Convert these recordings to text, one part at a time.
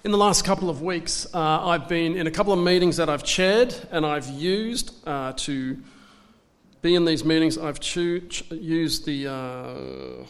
In the last couple of weeks, I've been in a couple of meetings that I've chaired and I've used to be in these meetings. I've used the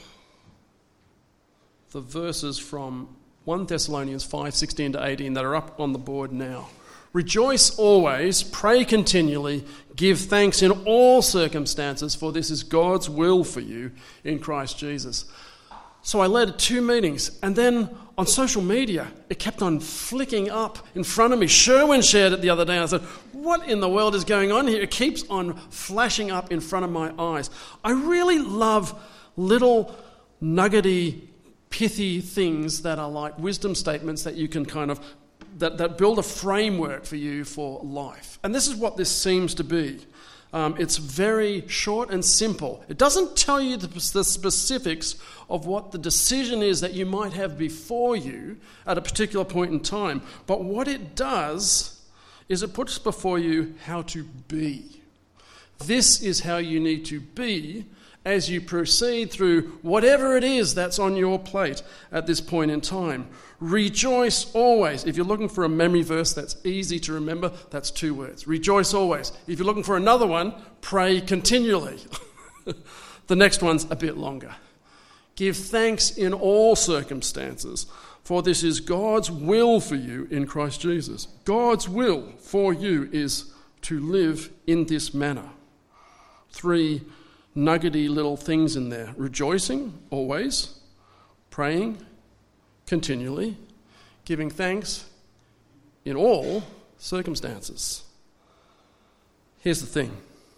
verses from 1 Thessalonians 5:16 to 18 that are up on the board now. Rejoice always, pray continually, give thanks in all circumstances, for this is God's will for you in Christ Jesus. So I led 2 meetings, and then on social media, it kept on flicking up in front of me. Sherwin shared it the other day, and I said, what in the world is going on here? It keeps on flashing up in front of my eyes. I really love little nuggety, pithy things that are like wisdom statements that you can kind of, that build a framework for you for life. And this is what this seems to be. It's very short and simple. It doesn't tell you the specifics of what the decision is that you might have before you at a particular point in time. But what it does is it puts before you how to be. This is how you need to be as you proceed through whatever it is that's on your plate at this point in time. Rejoice always. If you're looking for a memory verse that's easy to remember, that's 2 words. Rejoice always. If you're looking for another one, pray continually. The next one's a bit longer. Give thanks in all circumstances, for this is God's will for you in Christ Jesus. God's will for you is to live in this manner. 3 nuggety little things in there. Rejoicing always, praying continually, giving thanks in all circumstances. Here's the thing.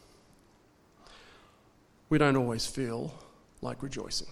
We don't always feel like rejoicing.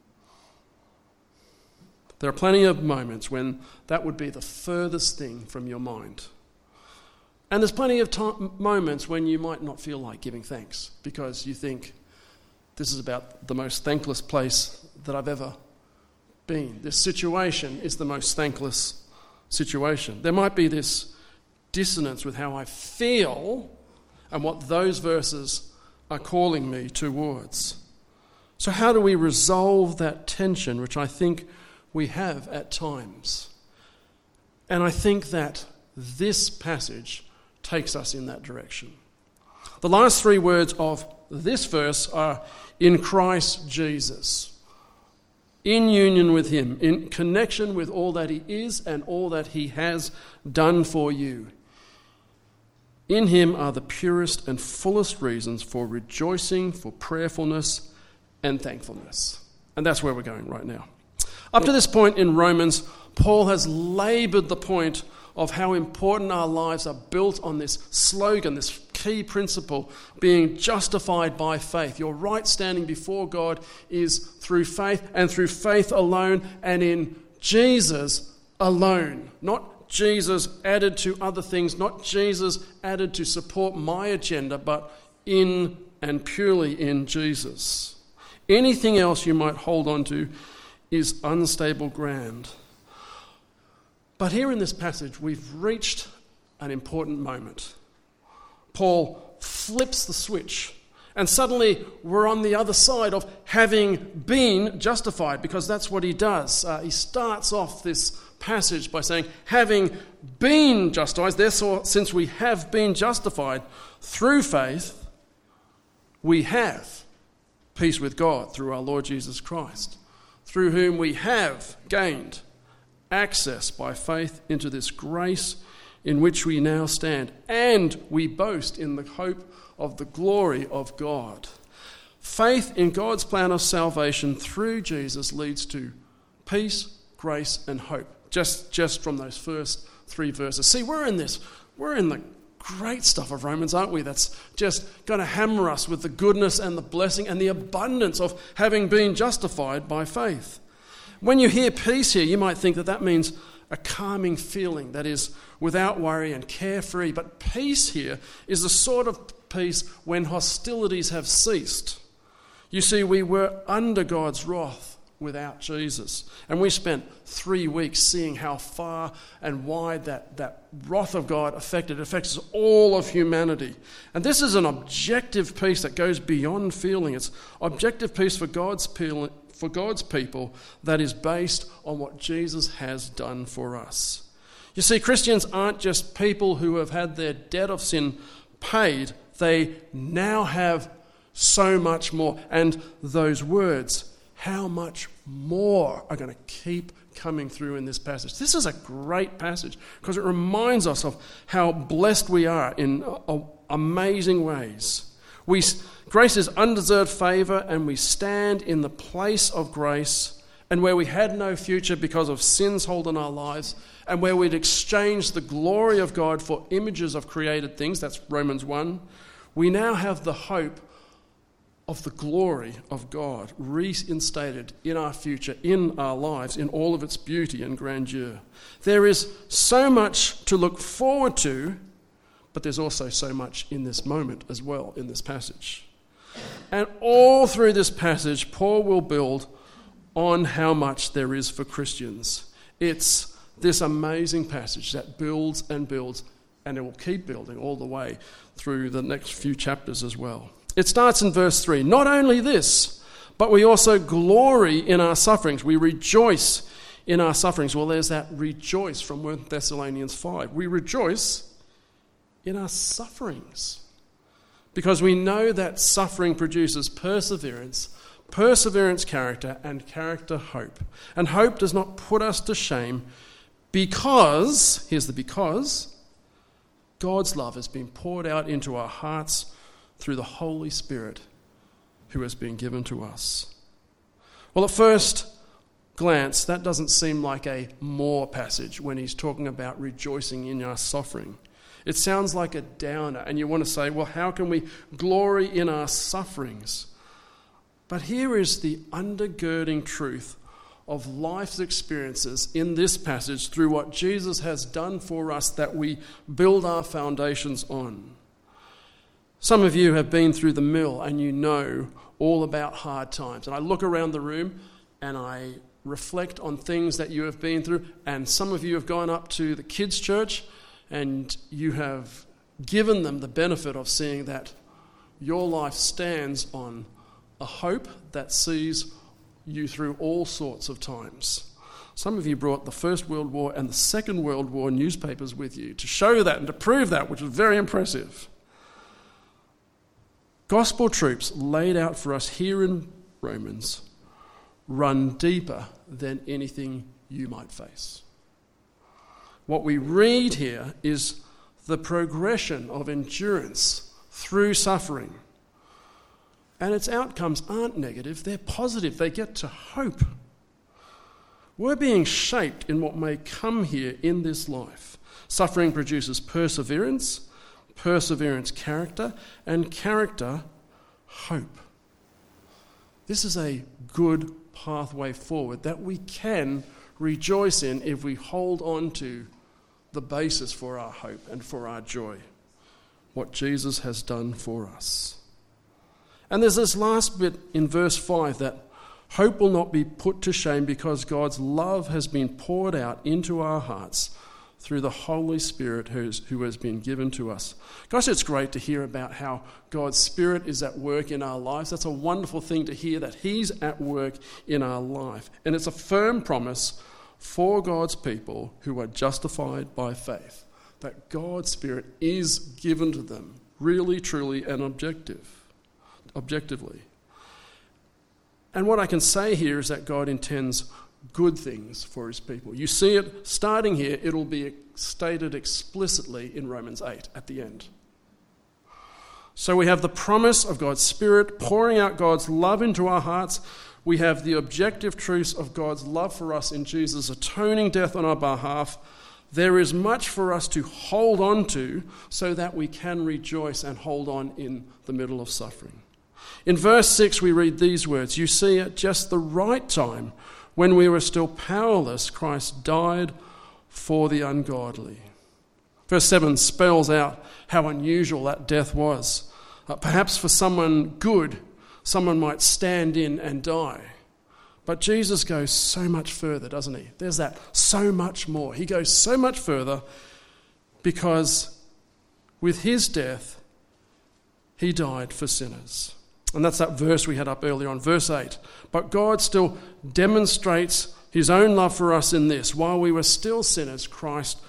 There are plenty of moments when that would be the furthest thing from your mind. And there's plenty of moments when you might not feel like giving thanks because you think, this is about the most thankless place that I've ever been. This situation is the most thankless situation. There might be this dissonance with how I feel and what those verses are calling me towards. So how do we resolve that tension, which I think we have at times? And I think that this passage takes us in that direction. The last 3 words of this verse are in Christ Jesus, in union with him, in connection with all that he is and all that he has done for you. In him are the purest and fullest reasons for rejoicing, for prayerfulness and thankfulness. And that's where we're going right now. Up to this point in Romans, Paul has laboured the point of how important our lives are built on this slogan, this key principle, being justified by faith. Your right standing before God is through faith and through faith alone and in Jesus alone. Not Jesus added to other things, not Jesus added to support my agenda, but in and purely in Jesus. Anything else you might hold on to is unstable ground. But here in this passage, we've reached an important moment. Paul flips the switch, and suddenly we're on the other side of having been justified, because that's what he does. He starts off this passage by saying, having been justified, therefore, since we have been justified through faith, we have peace with God through our Lord Jesus Christ, through whom we have gained access by faith into this grace in which we now stand, and we boast in the hope of the glory of God. Faith in God's plan of salvation through Jesus leads to peace, grace, and hope. Just from those first 3 verses. See, we're in the great stuff of Romans, aren't we? That's just going to hammer us with the goodness and the blessing and the abundance of having been justified by faith. When you hear peace here, you might think that means a calming feeling that is without worry and carefree. But peace here is the sort of peace when hostilities have ceased. You see, we were under God's wrath without Jesus. And we spent 3 weeks seeing how far and wide that wrath of God affects all of humanity. And this is an objective peace that goes beyond feeling. It's objective peace for God's people that is based on what Jesus has done for us. You see, Christians aren't just people who have had their debt of sin paid. They now have so much more. And those words, how much more, are going to keep coming through in this passage. This is a great passage because it reminds us of how blessed we are in amazing ways. Grace is undeserved favour, and we stand in the place of grace, and where we had no future because of sin's hold in our lives, and where we'd exchanged the glory of God for images of created things, that's Romans 1, we now have the hope of the glory of God reinstated in our future, in our lives, in all of its beauty and grandeur. There is so much to look forward to, but there's also so much in this moment as well, in this passage. And all through this passage, Paul will build on how much there is for Christians. It's this amazing passage that builds and builds, and it will keep building all the way through the next few chapters as well. It starts in verse 3. Not only this, but we also glory in our sufferings. We rejoice in our sufferings. Well, there's that rejoice from 1 Thessalonians 5. We rejoice in our sufferings because we know that suffering produces perseverance, perseverance character, and character hope. And hope does not put us to shame because, here's the because, God's love has been poured out into our hearts through the Holy Spirit who has been given to us. Well, at first glance, that doesn't seem like a more passage when he's talking about rejoicing in our suffering. It sounds like a downer, and you want to say, well, how can we glory in our sufferings? But here is the undergirding truth of life's experiences in this passage through what Jesus has done for us that we build our foundations on. Some of you have been through the mill and you know all about hard times. And I look around the room and I reflect on things that you have been through. And some of you have gone up to the kids' church and you have given them the benefit of seeing that your life stands on a hope that sees you through all sorts of times. Some of you brought the First World War and the Second World War newspapers with you to show that and to prove that, which was very impressive. Gospel truths laid out for us here in Romans run deeper than anything you might face. What we read here is the progression of endurance through suffering. And its outcomes aren't negative, they're positive. They get to hope. We're being shaped in what may come here in this life. Suffering produces perseverance, perseverance character, and character hope. This is a good pathway forward that we can rejoice in if we hold on to the basis for our hope and for our joy, what Jesus has done for us. And there's this last bit in verse 5 that hope will not be put to shame because God's love has been poured out into our hearts through the Holy Spirit who has been given to us. Gosh, it's great to hear about how God's Spirit is at work in our lives. That's a wonderful thing to hear, that He's at work in our life. And it's a firm promise for God's people who are justified by faith, that God's Spirit is given to them, really, truly, and objectively. And what I can say here is that God intends good things for his people. You see it starting here, it'll be stated explicitly in Romans 8 at the end. So we have the promise of God's Spirit pouring out God's love into our hearts. We have the objective truths of God's love for us in Jesus' atoning death on our behalf. There is much for us to hold on to so that we can rejoice and hold on in the middle of suffering. In verse 6 we read these words, "You see, at just the right time, when we were still powerless, Christ died for the ungodly." Verse 7 spells out how unusual that death was. Perhaps for someone good, someone might stand in and die. But Jesus goes so much further, doesn't he? There's that so much more. He goes so much further because with his death, he died for sinners. And that's that verse we had up earlier on, verse 8. But God still demonstrates his own love for us in this. While we were still sinners, Christ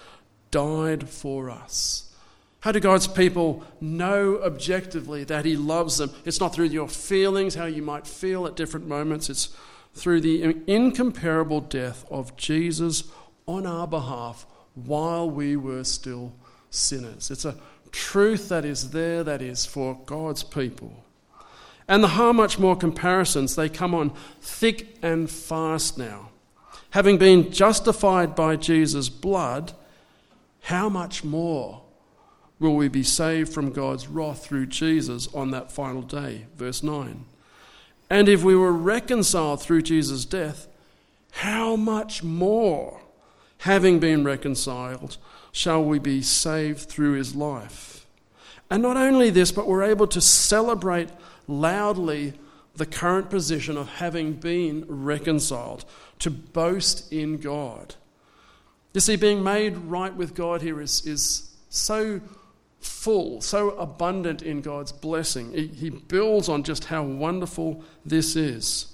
died for us. How do God's people know objectively that he loves them? It's not through your feelings, how you might feel at different moments. It's through the incomparable death of Jesus on our behalf while we were still sinners. It's a truth that is there, that is for God's people. And the how much more comparisons, they come on thick and fast now. Having been justified by Jesus' blood, how much more will we be saved from God's wrath through Jesus on that final day? Verse 9. And if we were reconciled through Jesus' death, how much more, having been reconciled, shall we be saved through his life? And not only this, but we're able to celebrate loudly the current position of having been reconciled, to boast in God. You see, being made right with God here is so full, so abundant in God's blessing. He builds on just how wonderful this is.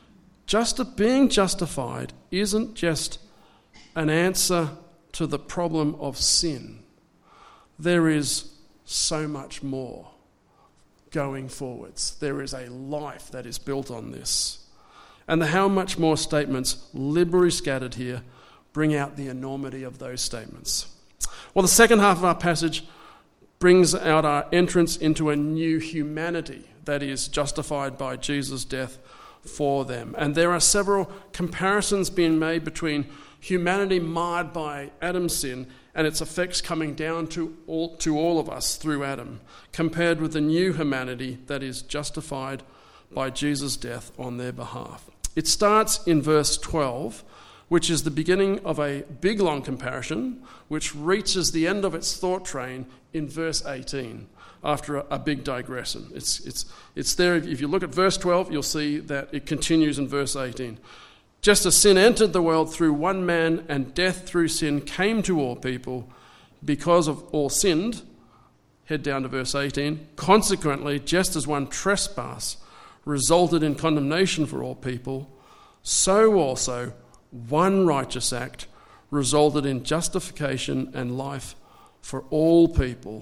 Being justified isn't just an answer to the problem of sin. There is so much more going forwards. There is a life that is built on this. And the how much more statements, liberally scattered here, bring out the enormity of those statements. Well, the second half of our passage brings out our entrance into a new humanity that is justified by Jesus' death for them. And there are several comparisons being made between humanity marred by Adam's sin and its effects coming down to all of us through Adam, compared with the new humanity that is justified by Jesus' death on their behalf. It starts in verse 12, which is the beginning of a big long comparison, which reaches the end of its thought train in verse 18, after a big digression. It's there. If you look at verse 12, you'll see that it continues in verse 18. Just as sin entered the world through one man, and death through sin came to all people, because of all sinned, head down to verse 18, consequently, just as one trespass resulted in condemnation for all people, so also one righteous act resulted in justification and life for all people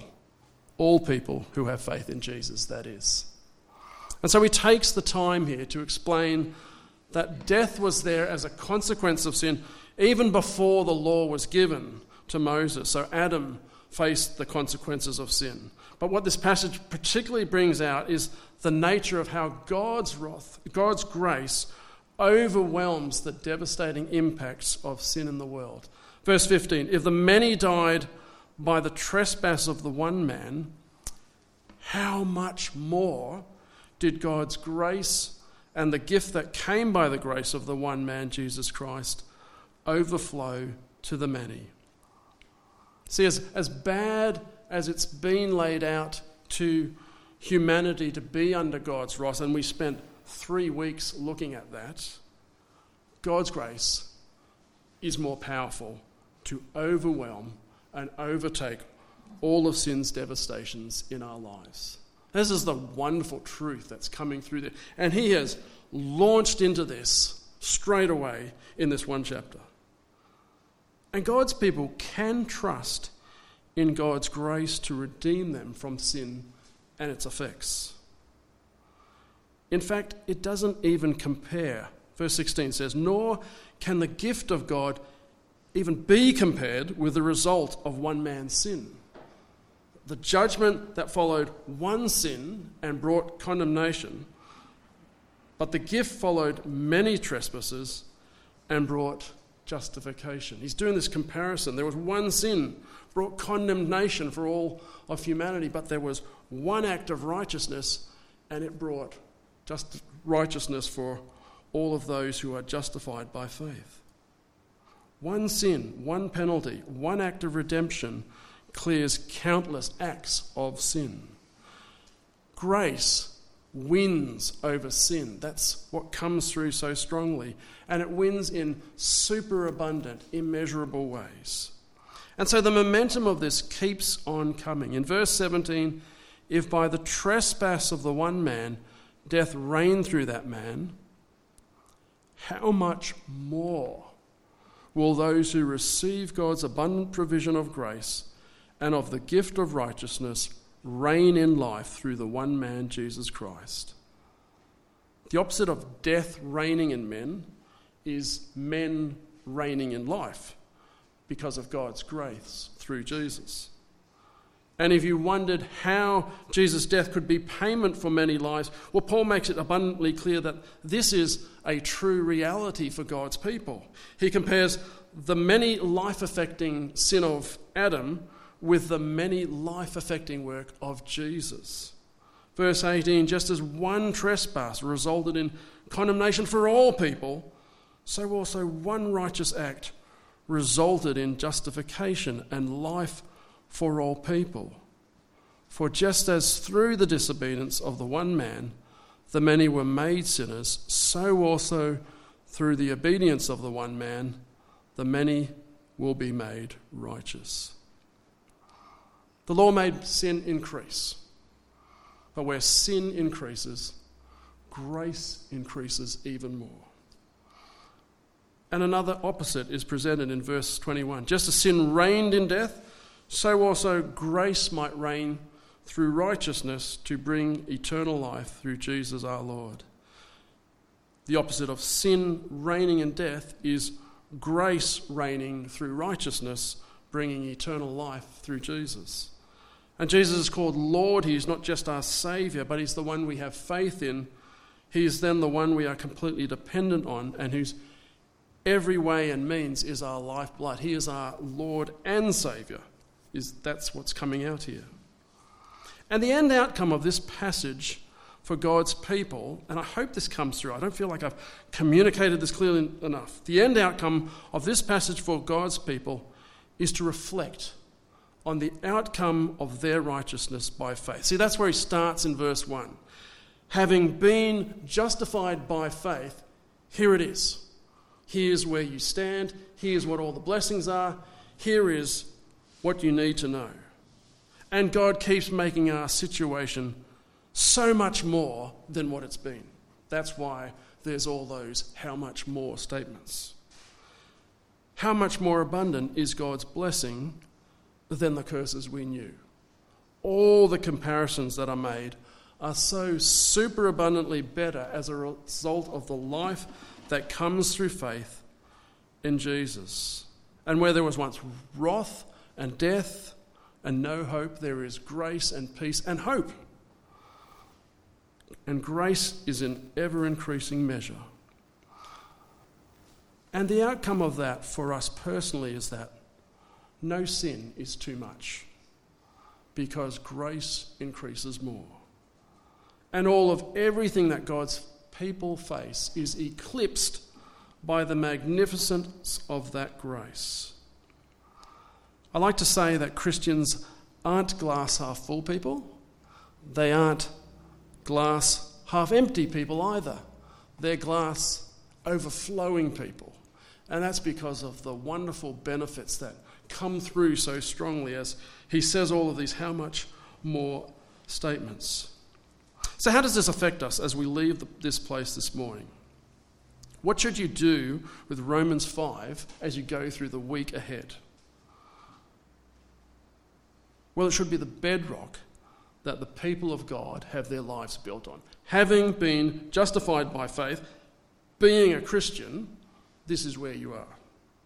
who have faith in Jesus, that is. And so he takes the time here to explain that death was there as a consequence of sin even before the law was given to Moses. So Adam faced the consequences of sin. But what this passage particularly brings out is the nature of how God's wrath, God's grace, overwhelms the devastating impacts of sin in the world. Verse 15, if the many died by the trespass of the one man, how much more did God's grace and the gift that came by the grace of the one man, Jesus Christ, overflow to the many? See, as bad as it's been laid out to humanity to be under God's wrath, and we spent 3 weeks looking at that, God's grace is more powerful to overwhelm and overtake all of sin's devastations in our lives. This is the wonderful truth that's coming through there. And he has launched into this straight away in this one chapter. And God's people can trust in God's grace to redeem them from sin and its effects. In fact, it doesn't even compare. Verse 16 says, nor can the gift of God even be compared with the result of one man's sin. The judgment that followed one sin and brought condemnation, but the gift followed many trespasses and brought justification. He's doing this comparison. There was one sin, brought condemnation for all of humanity, but there was one act of righteousness, and it brought just righteousness for all of those who are justified by faith. One sin, one penalty, one act of redemption clears countless acts of sin. Grace wins over sin. That's what comes through so strongly. And it wins in superabundant, immeasurable ways. And so the momentum of this keeps on coming. In verse 17, if by the trespass of the one man death reigned through that man, how much more will those who receive God's abundant provision of grace and of the gift of righteousness reign in life through the one man, Jesus Christ. The opposite of death reigning in men is men reigning in life because of God's grace through Jesus. And if you wondered how Jesus' death could be payment for many lives, well, Paul makes it abundantly clear that this is a true reality for God's people. He compares the many life-affecting sin of Adam with the many life-affecting work of Jesus. Verse 18, just as one trespass resulted in condemnation for all people, so also one righteous act resulted in justification and life for all people. For just as through the disobedience of the one man the many were made sinners, so also through the obedience of the one man the many will be made righteous. The law made sin increase, but where sin increases, grace increases even more. And another opposite is presented in verse 21. Just as sin reigned in death, so also grace might reign through righteousness to bring eternal life through Jesus our Lord. The opposite of sin reigning in death is grace reigning through righteousness, bringing eternal life through Jesus. And Jesus is called Lord. He is not just our Saviour, but He's the one we have faith in. He is then the one we are completely dependent on and whose every way and means is our lifeblood. He is our Lord and Saviour. That's what's coming out here. And the end outcome of this passage for God's people, and I hope this comes through, I don't feel like I've communicated this clearly enough. The end outcome of this passage for God's people is to reflect on the outcome of their righteousness by faith. See, that's where he starts in verse 1. Having been justified by faith, here it is. Here's where you stand. Here's what all the blessings are. Here is what you need to know. And God keeps making our situation so much more than what it's been. That's why there's all those how much more statements. How much more abundant is God's blessing than the curses we knew? All the comparisons that are made are so super abundantly better as a result of the life that comes through faith in Jesus. And where there was once wrath and death and no hope, there is grace and peace and hope. And grace is in ever-increasing measure. And the outcome of that for us personally is that no sin is too much because grace increases more. And all of everything that God's people face is eclipsed by the magnificence of that grace. I like to say that Christians aren't glass half full people. They aren't glass half empty people either. They're glass overflowing people. And that's because of the wonderful benefits that come through so strongly as he says all of these how much more statements. So how does this affect us as we leave this place this morning? What should you do with Romans 5 as you go through the week ahead? Well, it should be the bedrock that the people of God have their lives built on. Having been justified by faith, being a Christian, this is where you are.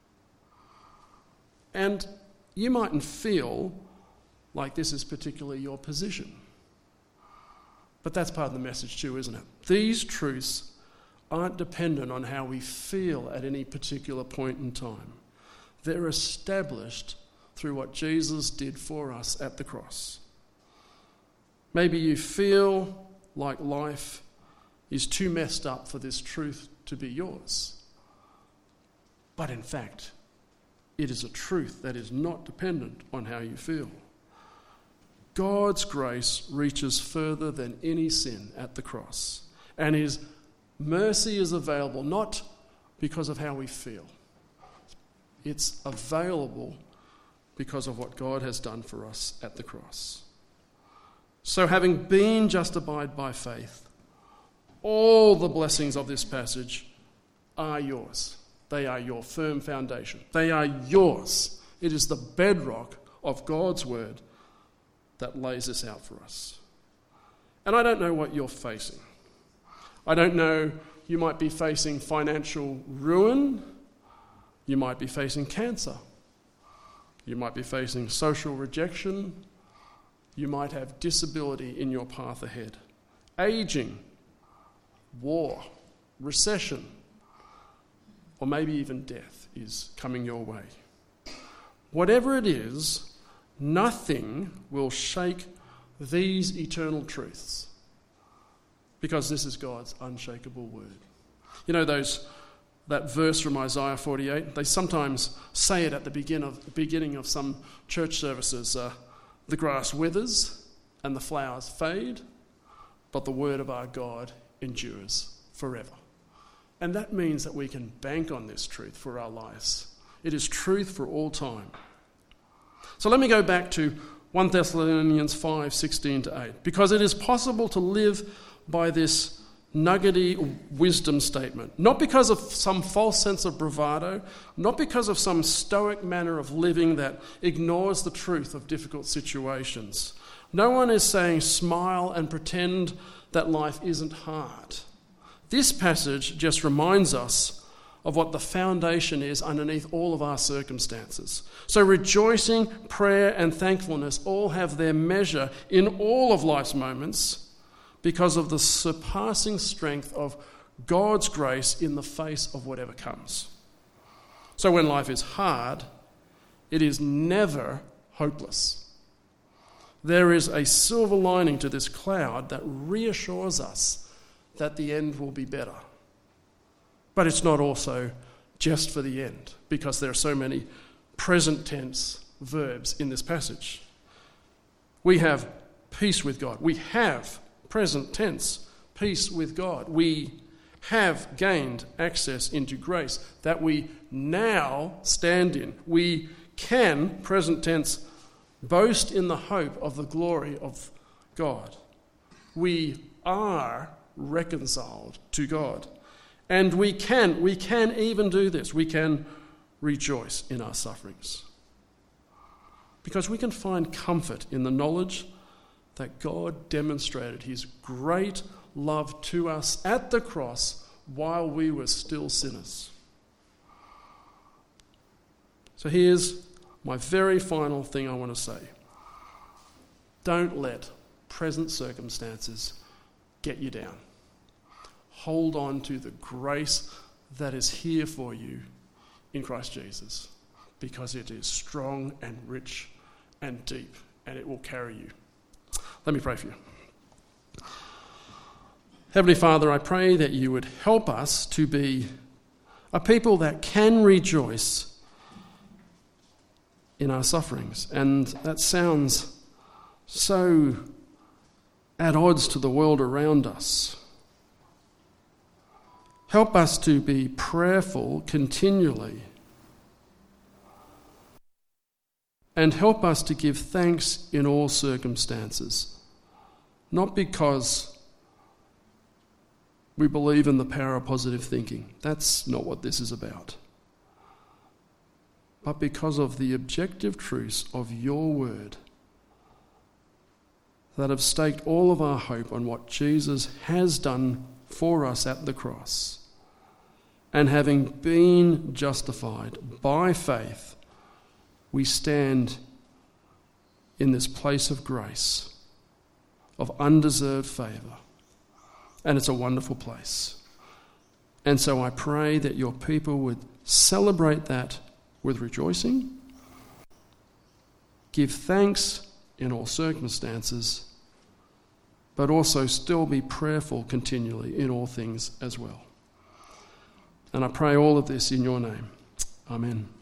And you mightn't feel like this is particularly your position. But that's part of the message too, isn't it? These truths aren't dependent on how we feel at any particular point in time. They're established through what Jesus did for us at the cross. Maybe you feel like life is too messed up for this truth to be yours. But in fact, it is a truth that is not dependent on how you feel. God's grace reaches further than any sin at the cross. And his mercy is available not because of how we feel. It's available because of what God has done for us at the cross. So having been justified by faith, all the blessings of this passage are yours. They are your firm foundation. They are yours. It is the bedrock of God's word that lays this out for us. And I don't know what you're facing. I don't know, you might be facing financial ruin. You might be facing cancer. You might be facing social rejection. You might have disability in your path ahead. Aging, war, recession, or maybe even death is coming your way. Whatever it is, nothing will shake these eternal truths, because this is God's unshakable word. You know that verse from Isaiah 48? They sometimes say it at the beginning of some church services. The grass withers and the flowers fade, but the word of our God endures forever. And that means that we can bank on this truth for our lives. It is truth for all time. So let me go back to 1 Thessalonians 5:16-8, because it is possible to live by this nuggety wisdom statement, not because of some false sense of bravado, not because of some stoic manner of living that ignores the truth of difficult situations. No one is saying smile and pretend that life isn't hard. This passage just reminds us of what the foundation is underneath all of our circumstances. So rejoicing, prayer, and thankfulness all have their measure in all of life's moments because of the surpassing strength of God's grace in the face of whatever comes. So when life is hard, it is never hopeless. There is a silver lining to this cloud that reassures us that the end will be better. But it's not also just for the end, because there are so many present tense verbs in this passage. We have peace with God. We have present tense peace with God. We have gained access into grace that we now stand in. We can, present tense, boast in the hope of the glory of God. We are reconciled to God. And we can even do this. We can rejoice in our sufferings. Because we can find comfort in the knowledge that God demonstrated his great love to us at the cross while we were still sinners. So here's my very final thing I want to say. Don't let present circumstances get you down. Hold on to the grace that is here for you in Christ Jesus, because it is strong and rich and deep, and it will carry you. Let me pray for you. Heavenly Father, I pray that you would help us to be a people that can rejoice in our sufferings. And that sounds so at odds to the world around us. Help us to be prayerful continually. And help us to give thanks in all circumstances. Not because we believe in the power of positive thinking. That's not what this is about. But because of the objective truths of your word that have staked all of our hope on what Jesus has done for us at the cross. And having been justified by faith, we stand in this place of grace, of undeserved favour. And it's a wonderful place. And so I pray that your people would celebrate that with rejoicing, give thanks in all circumstances, but also still be prayerful continually in all things as well. And I pray all of this in your name. Amen.